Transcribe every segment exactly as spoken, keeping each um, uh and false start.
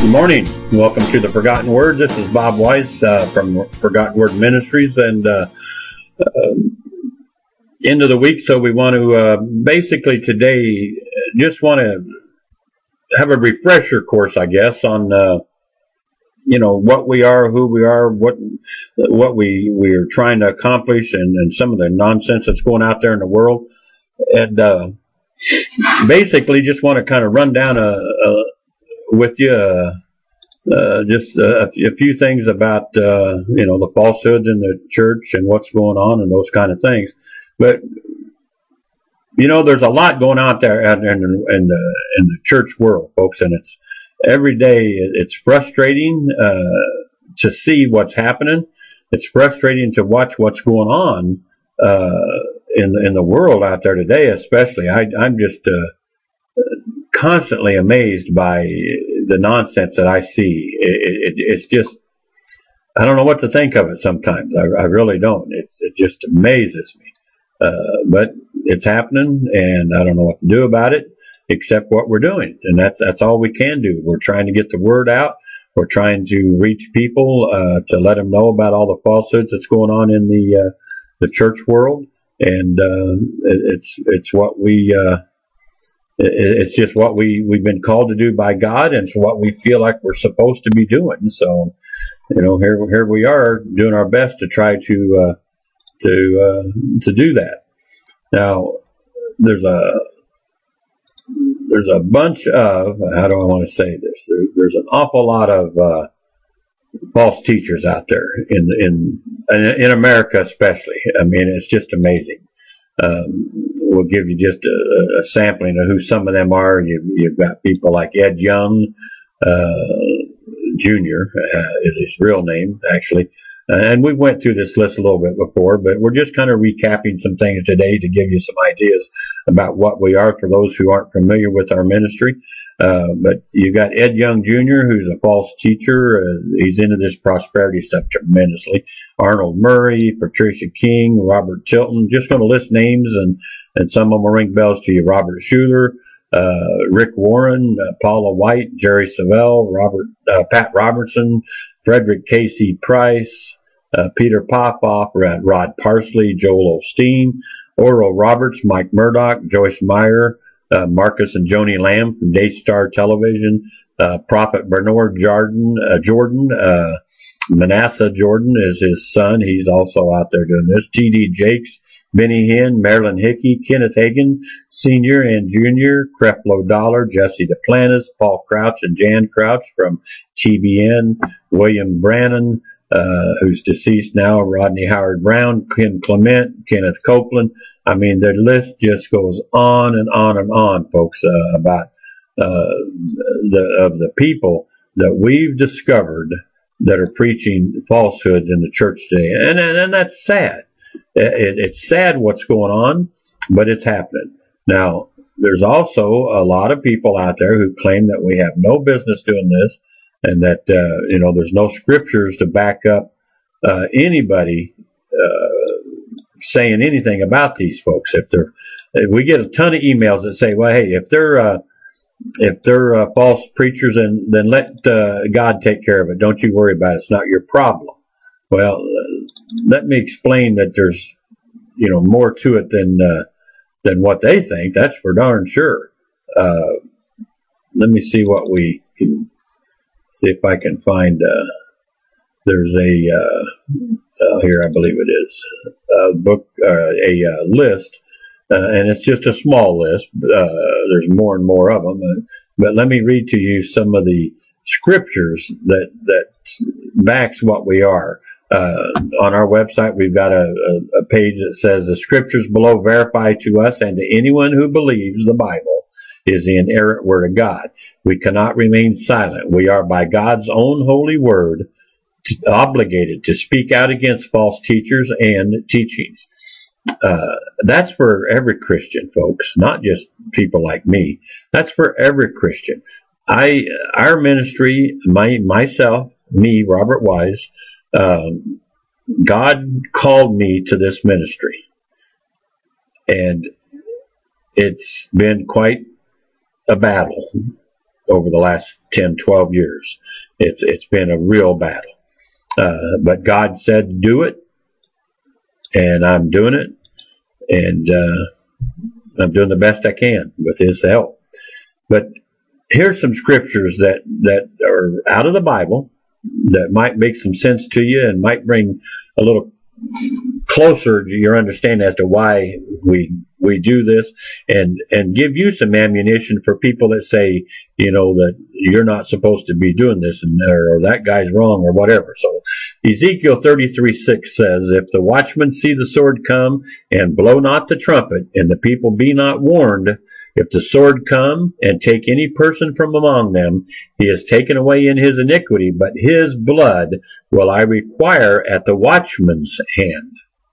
Good morning. Welcome to the Forgotten Word. This is Bob Weiss uh, from Forgotten Word Ministries, and uh, uh, end of the week. So we want to uh, basically today just want to have a refresher course, I guess, on uh, you know what we are, who we are, what what we we are trying to accomplish, and, and some of the nonsense that's going out there in the world, and uh, basically just want to kind of run down a. a with you, uh, uh, just uh, a, a few things about, uh, you know, the falsehoods in the church and what's going on and those kind of things. But, you know, there's a lot going on there in, in, in, the, in the church world, folks, and it's every day it's frustrating uh, to see what's happening. It's frustrating to watch what's going on uh, in, in the world out there today, especially. I, I'm just... Uh, constantly amazed by the nonsense that I see. It, it, it's just, I don't know what to think of it sometimes. I, I really don't. It's, it just amazes me. Uh, but it's happening, and I don't know what to do about it except what we're doing. And that's, that's all we can do. We're trying to get the word out. We're trying to reach people, uh, to let them know about all the falsehoods that's going on in the, uh, the church world. And, uh, it, it's, it's what we, uh, It's just what we, we've been called to do by God, and it's what we feel like we're supposed to be doing. So, you know, here here we are doing our best to try to uh, to uh, to do that. Now, there's a there's a bunch of, how do I want to say this? There, there's an awful lot of uh, false teachers out there in in in America, especially. I mean, it's just amazing. Um, we'll give you just a, a sampling of who some of them are. You've, you've got people like Ed Young, uh, Junior uh, is his real name, actually. Uh, and we went through this list a little bit before, but we're just kind of recapping some things today to give you some ideas about what we are for those who aren't familiar with our ministry. Uh, but you got Ed Young Junior, who's a false teacher. Uh, he's into this prosperity stuff tremendously. Arnold Murray, Patricia King, Robert Tilton. Just going to list names, and, and some of them will ring bells to you. Robert Schuller, uh, Rick Warren, uh, Paula White, Jerry Savelle, Robert, uh, Pat Robertson, Frederick Casey Price, uh, Peter Popoff, Rod Parsley, Joel Osteen, Oral Roberts, Mike Murdoch, Joyce Meyer, uh, Marcus and Joni Lamb from Daystar Television, uh, Prophet Bernard Jordan, uh, Jordan, uh, Manasseh Jordan is his son. He's also out there doing this. T D Jakes, Benny Hinn, Marilyn Hickey, Kenneth Hagin, Senior and Junior, Creflo Dollar, Jesse Duplantis, Paul Crouch and Jan Crouch from T B N, William Brannon, uh, who's deceased now, Rodney Howard Brown, Ken Clement, Kenneth Copeland. I mean, the list just goes on and on and on, folks, uh, about uh, the of the people that we've discovered that are preaching falsehoods in the church today. And, and, and that's sad. It, it's sad what's going on, but it's happening. Now, there's also a lot of people out there who claim that we have no business doing this, and that, uh, you know, there's no scriptures to back up uh, anybody uh, saying anything about these folks. If they're, if we get a ton of emails that say, well, hey, if they're, uh, if they're uh, false preachers, then, then let uh, God take care of it. Don't you worry about it. It's not your problem. Well, uh, let me explain that there's, you know, more to it than uh, than what they think. That's for darn sure. Uh, let me see what we can see if I can find. Uh, there's a uh, uh, here, I believe it is a book, uh, a uh, list, uh, and it's just a small list. Uh, there's more and more of them, uh, but let me read to you some of the scriptures that that backs what we are. Uh, on our website, we've got a, a, a page that says the scriptures below verify to us and to anyone who believes the Bible is the inerrant word of God. We cannot remain silent. We are by God's own holy word t- obligated to speak out against false teachers and teachings. Uh, that's for every Christian, folks, not just people like me. That's for every Christian. I, our ministry, my, myself, me, Robert Wise, Um, God called me to this ministry, and it's been quite a battle over the last ten, twelve years. It's it's been a real battle. Uh, but God said, do it, and I'm doing it, and uh, I'm doing the best I can with His help. But here's some scriptures that, that are out of the Bible that might make some sense to you and might bring a little closer to your understanding as to why we we do this, and and give you some ammunition for people that say, you know, that you're not supposed to be doing this, and or, or that guy's wrong or whatever. So Ezekiel thirty-three six says, if the watchmen see the sword come and blow not the trumpet, and the people be not warned, if the sword come and take any person from among them, he is taken away in his iniquity, but his blood will I require at the watchman's hand.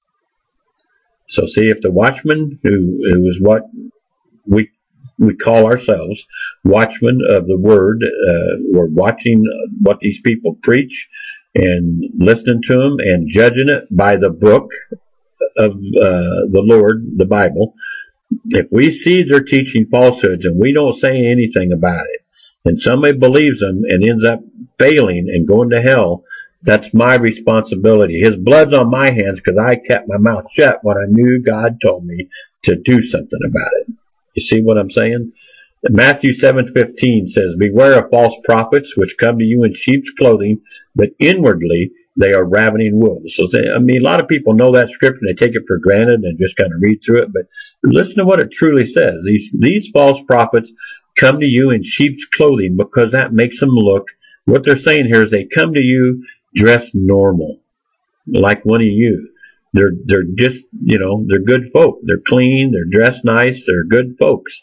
So see, if the watchman, who, who is what we we call ourselves, watchmen of the word, uh, we're watching what these people preach and listening to them and judging it by the book of uh, the Lord, the Bible. If we see they're teaching falsehoods and we don't say anything about it, and somebody believes them and ends up failing and going to hell, that's my responsibility. His blood's on my hands because I kept my mouth shut when I knew God told me to do something about it. You see what I'm saying? Matthew seven fifteen says, beware of false prophets which come to you in sheep's clothing, but inwardly they are ravening wolves. So, I mean, a lot of people know that scripture and they take it for granted and just kind of read through it. But listen to what it truly says. These, these false prophets come to you in sheep's clothing because that makes them look, what they're saying here is they come to you dressed normal, like one of you. They're, they're just, you know, they're good folk. They're clean. They're dressed nice. They're good folks.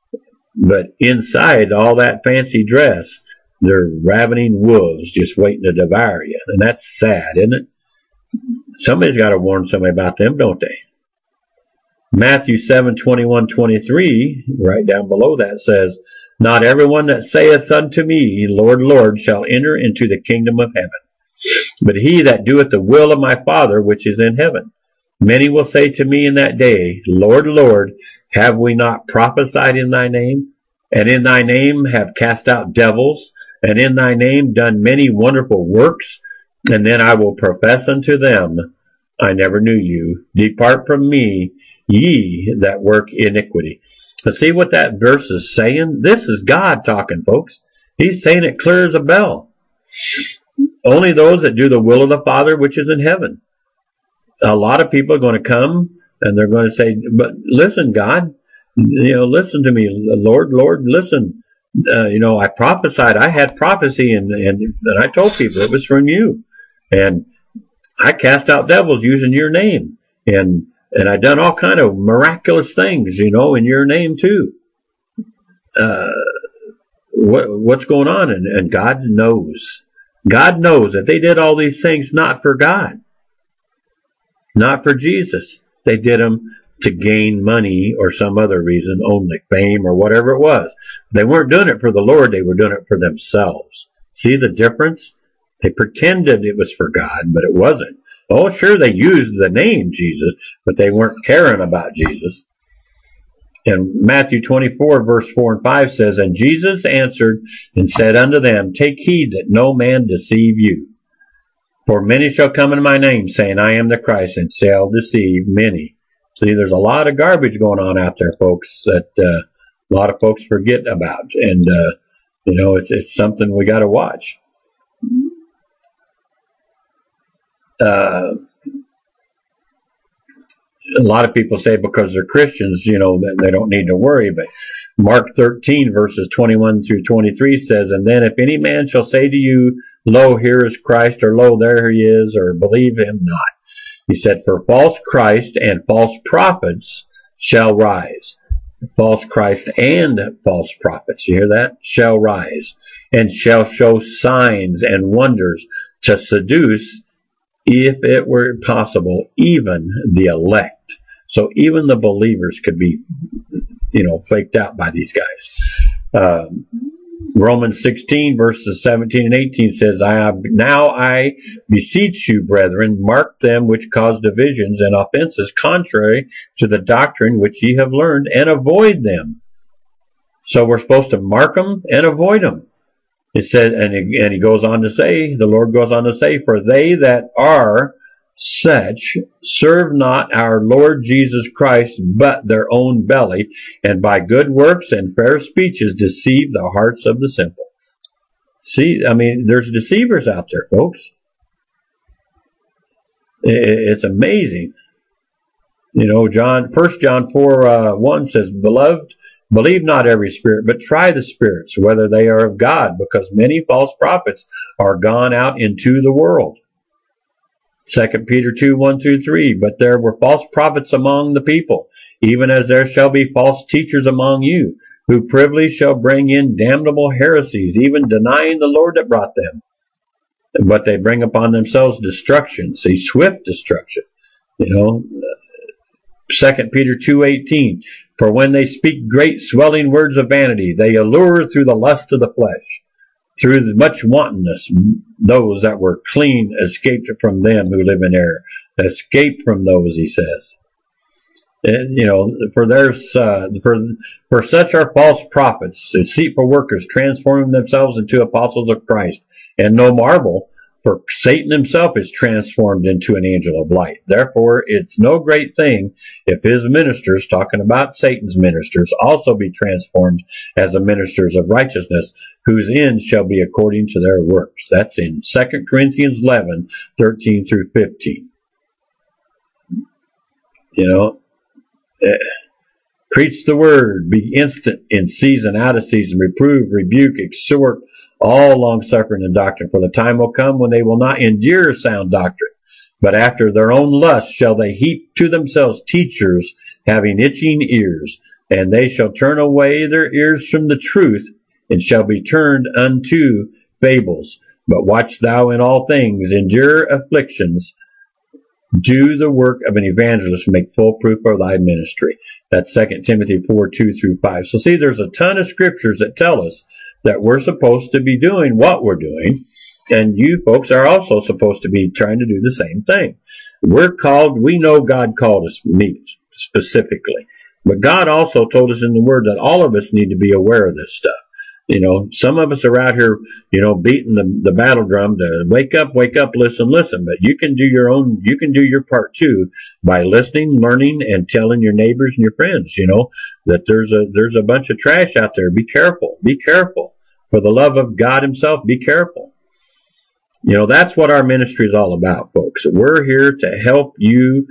But inside all that fancy dress, they're ravening wolves just waiting to devour you. And that's sad, isn't it? Somebody's got to warn somebody about them, don't they? Matthew seven twenty-one twenty-three, right down below that, says, not everyone that saith unto me, Lord, Lord, shall enter into the kingdom of heaven, but he that doeth the will of my Father which is in heaven. Many will say to me in that day, Lord, Lord, have we not prophesied in thy name? And in thy name have cast out devils? And in thy name done many wonderful works? And then I will profess unto them, I never knew you. Depart from me, ye that work iniquity. So see what that verse is saying? This is God talking, folks. He's saying it clear as a bell. Only those that do the will of the Father which is in heaven. A lot of people are going to come and they're going to say, but listen, God, you know, listen to me, Lord, Lord, listen. Uh, you know, I prophesied, I had prophecy, and, and, and I told people it was from you. And I cast out devils using your name. And, and I done all kind of miraculous things, you know, in your name too. Uh, what, what's going on? And, and God knows. God knows that they did all these things not for God. Not for Jesus. They did them to gain money or some other reason only, fame or whatever it was. They weren't doing it for the Lord, they were doing it for themselves. See the difference? They pretended it was for God, but it wasn't. Oh, sure, they used the name Jesus, but they weren't caring about Jesus. And Matthew twenty-four, verse four and five says, and Jesus answered and said unto them, take heed that no man deceive you. For many shall come in my name, saying, I am the Christ, and shall deceive many. See, there's a lot of garbage going on out there, folks, that uh, a lot of folks forget about. And, uh, you know, it's, it's something we got to watch. Uh, a lot of people say because they're Christians, you know, that they don't need to worry. But Mark thirteen, verses twenty-one through twenty-three says, and then if any man shall say to you, lo, here is Christ, or lo, there he is, or believe him not. He said, for false Christ and false prophets shall rise. False Christ and false prophets, you hear that? Shall rise, and shall show signs and wonders to seduce, if it were possible, even the elect. So even the believers could be, you know, faked out by these guys. Um, Romans sixteen, verses seventeen and eighteen says, I have, now I beseech you, brethren, mark them which cause divisions and offenses contrary to the doctrine which ye have learned, and avoid them. So we're supposed to mark them and avoid them. It said, and he, and he goes on to say, the Lord goes on to say, for they that are such serve not our Lord Jesus Christ, but their own belly, and by good works and fair speeches deceive the hearts of the simple. See, I mean, there's deceivers out there, folks. It's amazing. You know, John, First John four, uh, one says, Beloved, believe not every spirit, but try the spirits, whether they are of God, because many false prophets are gone out into the world. Second Peter two, one through three, but there were false prophets among the people, even as there shall be false teachers among you, who privily shall bring in damnable heresies, even denying the Lord that brought them. But they bring upon themselves destruction, see, swift destruction. You know, Second Peter two, eighteen, for when they speak great swelling words of vanity, they allure through the lust of the flesh. Through much wantonness, those that were clean escaped from them who live in error. Escape from those, he says. And, you know, for there's uh, for for such are false prophets, deceitful workers, transforming themselves into apostles of Christ. And no marvel, for Satan himself is transformed into an angel of light. Therefore, it's no great thing if his ministers, talking about Satan's ministers, also be transformed as the ministers of righteousness, whose end shall be according to their works. That's in Second Corinthians eleven, thirteen through fifteen. You know, eh, preach the word, be instant in season, out of season, reprove, rebuke, exhort, all long suffering and doctrine. For the time will come when they will not endure sound doctrine, but after their own lust shall they heap to themselves teachers having itching ears, and they shall turn away their ears from the truth, and shall be turned unto fables. But watch thou in all things, endure afflictions, do the work of an evangelist, make full proof of thy ministry. That's Second Timothy four, two through five. So see, there's a ton of scriptures that tell us that we're supposed to be doing what we're doing, and you folks are also supposed to be trying to do the same thing. We're called, we know God called us, me specifically, but God also told us in the Word that all of us need to be aware of this stuff. You know, some of us are out here, you know, beating the, the battle drum to wake up, wake up, listen, listen. But you can do your own, you can do your part too by listening, learning, and telling your neighbors and your friends, you know, that there's a, there's a bunch of trash out there. Be careful. Be careful. For the love of God himself, be careful. You know, that's what our ministry is all about, folks. We're here to help you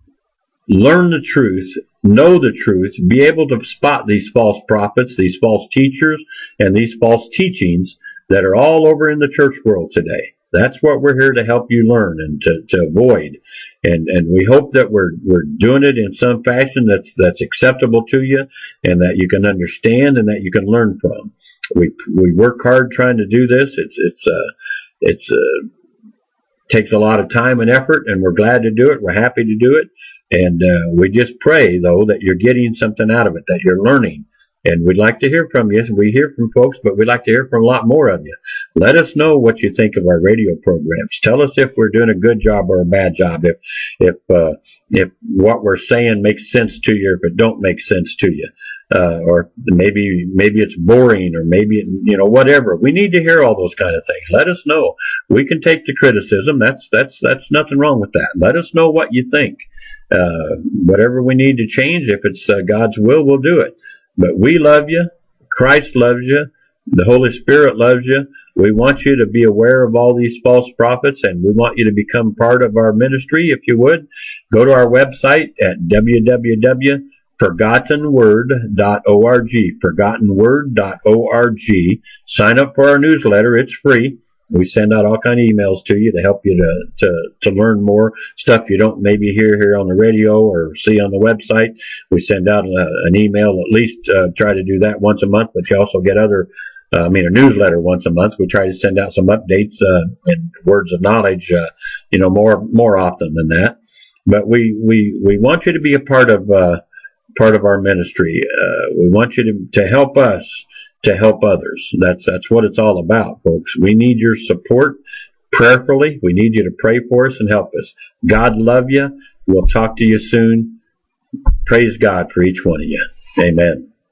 learn the truth, know the truth, be able to spot these false prophets, these false teachers, and these false teachings that are all over in the church world today. That's what we're here to help you learn and to, to avoid. And, and we hope that we're, we're doing it in some fashion that's, that's acceptable to you and that you can understand and that you can learn from. We, we work hard trying to do this. It's, it's, uh, it's, uh, takes a lot of time and effort, and we're glad to do it. We're happy to do it. And uh, we just pray, though, that you're getting something out of it, that you're learning. And we'd like to hear from you. We hear from folks, but we'd like to hear from a lot more of you. Let us know what you think of our radio programs. Tell us if we're doing a good job or a bad job, if if uh, if what we're saying makes sense to you, if it don't make sense to you. Uh, or maybe maybe it's boring, or maybe, you know, whatever. We need to hear all those kind of things. Let us know. We can take the criticism. That's that's that's nothing wrong with that. Let us know what you think. Uh, whatever we need to change, if it's uh, God's will, we'll do it. But we love you. Christ loves you. The Holy Spirit loves you. We want you to be aware of all these false prophets, and we want you to become part of our ministry. If you would, go to our website at w w w dot forgotten word dot org, forgotten word dot org. Sign up for our newsletter. It's free. We send out all kind of emails to you to help you to, to, to learn more stuff you don't maybe hear here on the radio or see on the website. We send out a, an email, at least uh, try to do that once a month, but you also get other, uh, I mean, a newsletter once a month. We try to send out some updates uh, and words of knowledge, uh, you know, more more often than that. But we, we, we want you to be a part of uh, part of our ministry. Uh, we want you to, to help us to help others. That's, that's what it's all about, folks. We need your support prayerfully. We need you to pray for us and help us. God love you. We'll talk to you soon. Praise God for each one of you. Amen.